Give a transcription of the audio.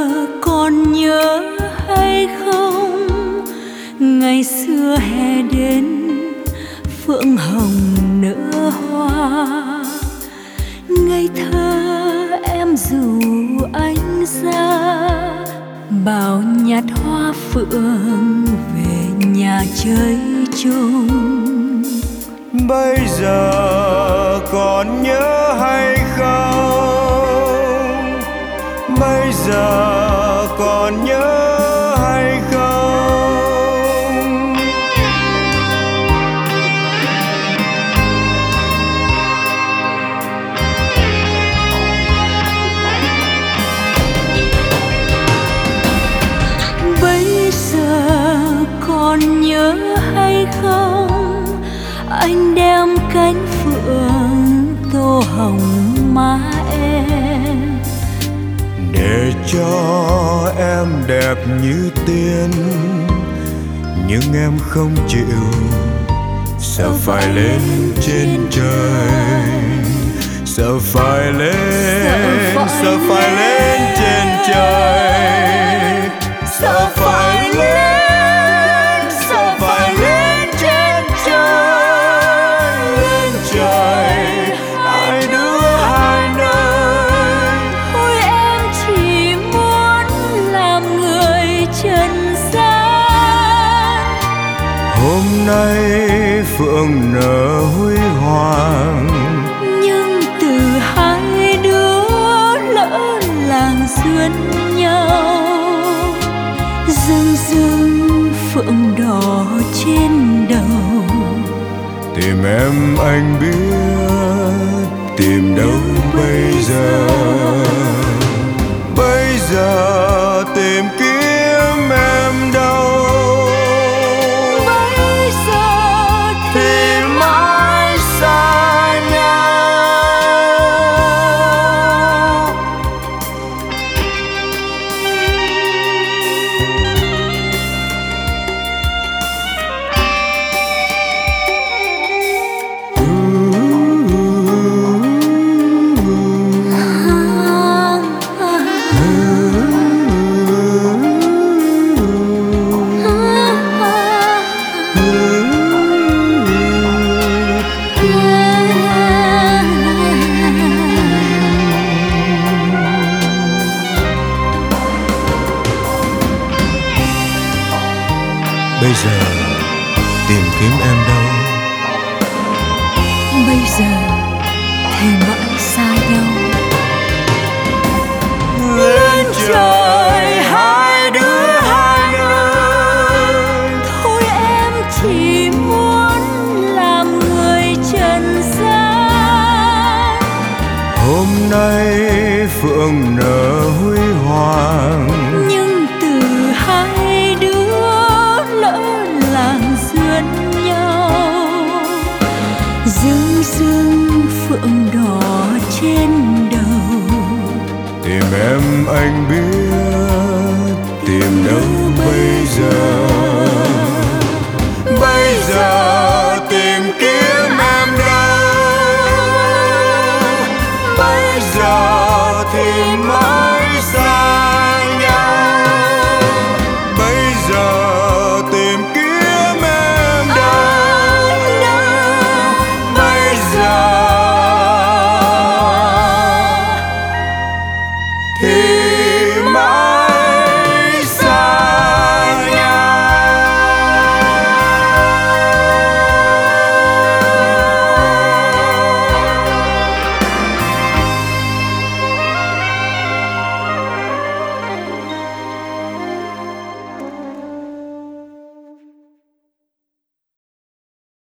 còn nhớ hay không, ngày xưa hè đến phượng hồng nở hoa, ngây thơ em rủ anh ra bảo nhặt hoa phượng về nhà chơi chung. Bây giờ còn nhớ hay không? Bây giờ còn nhớ hay không? Bây giờ còn nhớ hay không? Anh đem cánh phượng tô hồng má em, để cho em đẹp như tiên, nhưng em không chịu, sợ phải lên trên trời, sợ phải lên, sợ phải lên trên trời, sợ phải lên, sợ phải lên trên trời, lên trời hai đứa hai nơi. ôi em chỉ muốn làm người trần gian. Hôm nay phượng nở huy hoàng, Nhưng từ hai đứa lỡ làng duyên nhau, rừng rừng phượng đỏ trên đầu. tìm em anh biết tìm đâu bây giờ. Bây giờ tìm kiếm em đâu, Bây giờ thì mãi xa nhau. Bây giờ tìm kiếm em đâu, bây giờ thì mãi xa nhau. lên trời hai đứa hai nơi. Thôi em chỉ muốn làm người trần gian. Hôm nay phượng nở huy hoàng, Nhưng từ hai đứa lỡ làng duyên nhau, rừng rừng phượng đỏ trên đầu. tìm em anh biết tìm đâu bây giờ. Bây giờ tìm kiếm em đâu, bây giờ thì mãi xa nhau. Bây giờ tìm kiếm em đâu, bây giờ thì